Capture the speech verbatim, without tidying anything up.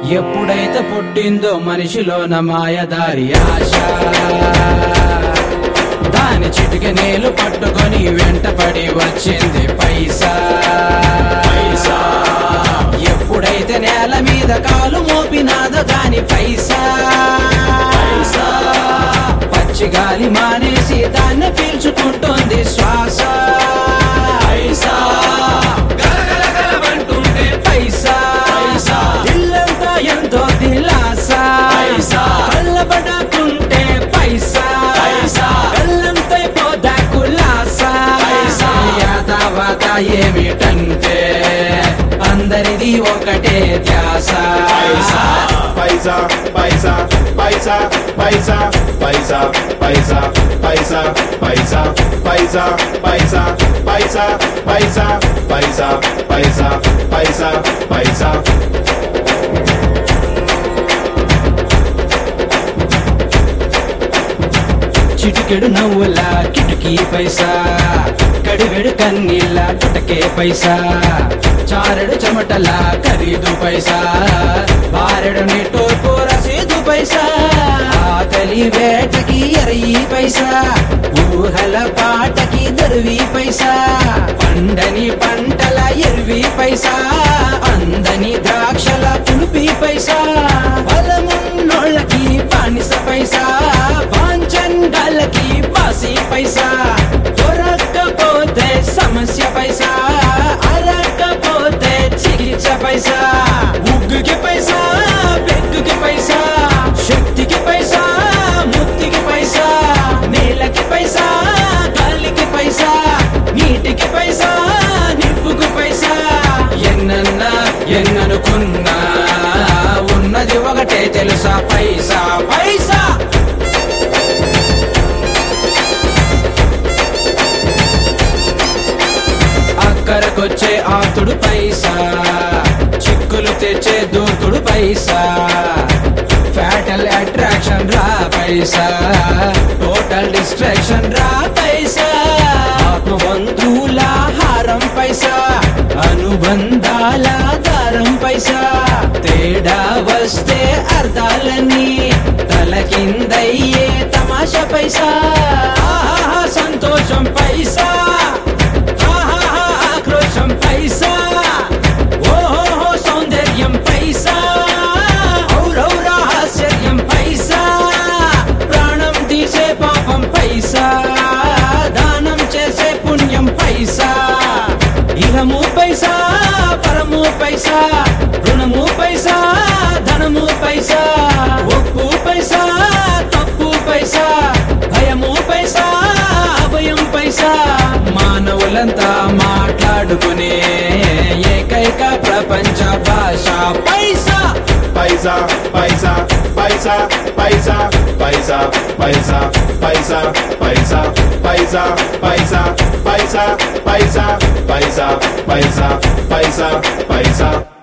ఎప్పుడైతే పుట్టిందో మనిషిలోన మాయదారి ఆశ, దాని చిటిక నేలు పట్టుకొని వెంటపడి వచ్చింది పైసా. పైసా ఎప్పుడైతే నేల మీద కాలు మోపినాదో దాని పైసా. పైసా పచ్చి గాలి మానేసి దాన్ని పీల్చుకుంటుంది శ్వాస. పైసా గలగలగలమంటుంటే పైసా. పైసా ఇల్లంతా ఎంతో దిలాసా. పైసా కళ్ళబడకుంటే పైసా. పైసా కళ్ళంతైపోదా కులాసా. పైసా యాదావాత ఏమిటంటే అందరిది ఒకటే ధ్యాస. పైసా పైసా పైసా పైసా పైసా పైసా పైసా పైసా పైసా పైసా పైసా పైసా పైసా పైసా పైసా పైసా పైసా చిటికెడు నవ్వుల కిటికీ పైసా, కడివెడు కన్నీళ్ళ టుటకే పైసా. చారెడు చెమటల ఖరీదు పైసా, బారెడు నిట్టూర్పు రసీదు పైసా. ఆకలి వేటకి ఎరయి పైసా, ఊహల పాటకి దరువి పైసా. పండని పంటల ఎరువి పైసా, అందని ద్రాక్షల పులుపి పైసా. బలమున్నోళ్ళకి బానిస పైసా, బాంచండాలకి బాసి పైసా. దొరక్కపోతే సమస్య పైసా, అరక్కపోతే చికిత్స పైసా. ఉగ్గుకి పైసా, బెగ్గుకి పైసా, శక్తికి పైసా, ముక్తికి పైసా. నేలకి పైసా, గాలికి పైసా, నీటికి పైసా, నిప్పుకు పైసా. ఎన్నన్నా ఎన్ననుకున్నా ఉన్నది ఒకటే తెలుసా పైసా. పైసా అక్కరకొచ్చే ఆతుడు పైసా, చిక్కులు తెచ్చే దూకుడు పైసా. ఫ్యాటల్ అట్రాక్షన్ రా పైసా, టోటల్ డిస్ట్రాక్షన్ రా పైసా. ఆత్మబంధువుల హారం పైసా, అనుబంధాల దారం పైసా. తేడా వస్తే అర్థాలన్నీ తలకిందయ్యే తమాషా పైసా. ఆహా సంతోషం పైసా, ఆక్రోశం పైసా. ఓహో సౌందర్యం పైసా, ఔరౌరా ఆశ్చర్యం పైసా. ప్రాణం తీసే పాపం పైసా, దానం చేసే పుణ్యం పైసా. ఇహము పైసా, పరము పైసా, రుణము పైసా, ధనము పైసా. ఒప్పు పైసా, తప్పు పైసా, భయము పైసా, అభయం పైసా. మానవులంతా మాట్లాడుకునే ఏకైక ప్రపంచ భాష పైసా. పైసా పైసా పైసా పైసా పైసా పైసా పైసా పైసా పైసా పైసా పైసా పైసా పైసా పైసా పైసా పైసా